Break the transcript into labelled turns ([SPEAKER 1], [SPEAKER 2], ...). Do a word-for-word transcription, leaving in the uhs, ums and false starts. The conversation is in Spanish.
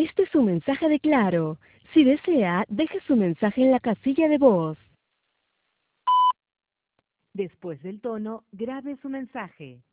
[SPEAKER 1] Este es un mensaje de Claro. Si desea, deje su mensaje en la casilla de voz. Después del tono, grabe su mensaje.